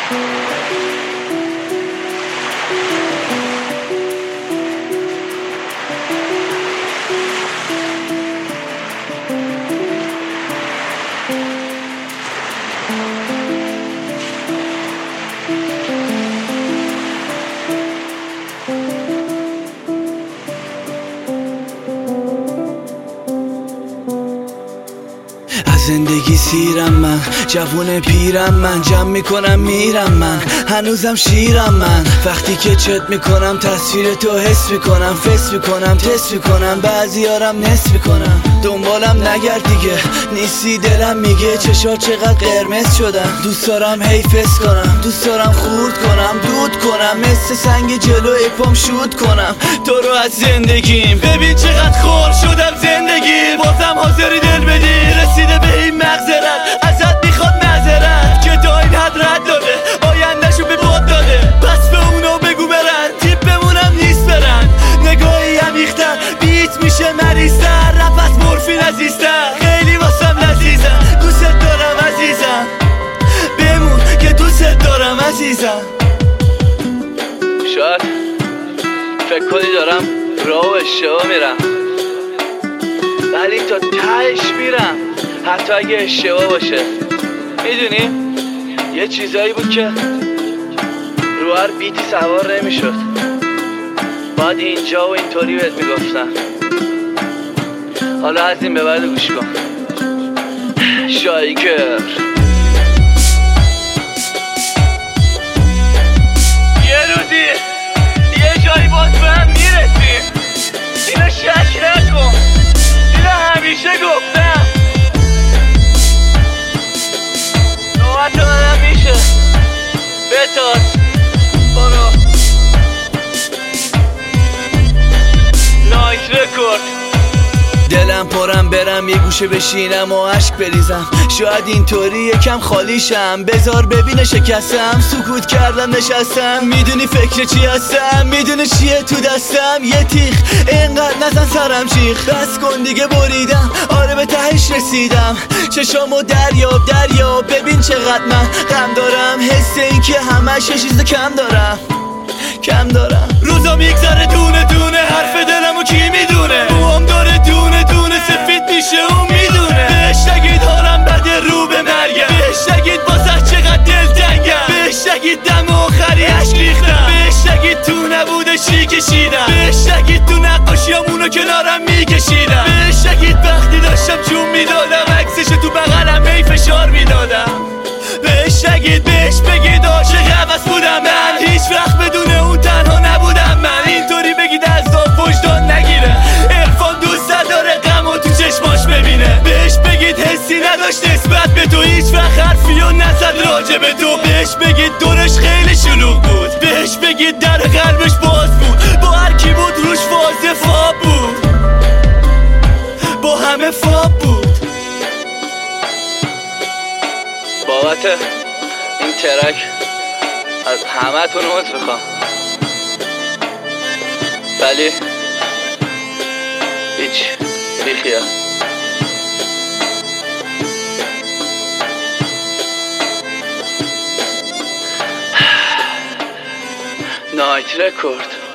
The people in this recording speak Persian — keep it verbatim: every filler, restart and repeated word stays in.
زندگی سیرم من، جوون پیرم من، جمع میکنم میرم من، هنوزم شیرم من. وقتی که چت میکنم تصویر تو حس میکنم، فس میکنم، تست میکنم، بعضیارم نصف میکنم. دنبالم نگرد دیگه، نیستی دلم میگه چشا چقدر قرمز شدن. دوست دارم هی فس کنم، دوست دارم خورد کنم، دود کنم، مثل سنگ جلوی پام شود کنم تو رو از زندگیم. ببین چقدر خور شدم زندگی، بازم حاضری دل بدی، رسیده به این مغزرت، ازت میخواد معذرت که تا این حد رد داده، آیندهشو به باد داده. پس به اونا بگو برن، تیپ بمونم نیست برن، نگاهی عمیق‌تر، بیت میشه مریض‌تر، رپ از مورفین عزیزتر، خیلی واسم لذیذم، دوست دارم عزیزم، بمون که دوست دارم عزیزم. شاید فکر کنی دارم راه و اشتباه میرم، ولی تا تهش میرم حتی اگه اشتباه باشه. میدونی یه چیزایی بود که رو هر بیتی سوار نمیشد، باید اینجا و اینطوری بهت میگفتم. حالا از این به بعد گوش کن. شایگر یه روزی یه جایی باز به هم میرسیم، اینو شک نکن، اینو همیشه گفتم. نوبت منم میشه، بتاز برو. نایت رکورد. دلم پرم برم یه گوشه بشینم و عشق بریزم، شاید اینطوری یکم خالیشم، بذار ببینه شکستم، سکوت کردم نشستم. میدونی فکر چی هستم، میدونی چیه تو دستم، یه تیخ اینقدر نزن سرم چیخ، بس کن دیگه بریدم، آره به تهش رسیدم. چشامو دریاب دریاب، ببین چقدر من غم دارم، حس این که همش یه چیز کم دارم کم دارم. روزا میگذره دونه دونه، حرف دلمو کی میدونه، موام داره دونه دونه سفید میشه اون میدونه. بهش نگید حالم بده رو به مرگم، بهش نگید واسه چقدر دل تنگم، بهش نگید دم آخری عشق ریختم، بهش نگید تو نبوده چی کشیدم، بهش نگید تو نقاشیامونو کنارم میکشیدم، بهش نگید وقتی داشتم چون میدادم عکسش تو بغلم هی فشار میدادم، بهش نگید بهش بگید عاشق عوض بودم من، هیچ وقت بدون اون تنها نبودم من. اینطوری بگید از داد وجدان نگیره، عرفان دوست نداره غمو تو چشماش ببینه، بهش بگید حسی نداشت نسبت به تو، هیچ وقت حرفیو نزد راجع به تو، بهش بگید دورش خیلی شلوغ بود، بهش بگید در قلبش باز بود، با هر کی بود روش واضح فاب بود، با همه فاب بود. بابت این ترک از همه تون عذر میخوام، ولی هیچ بیخیال. نایت رکورد.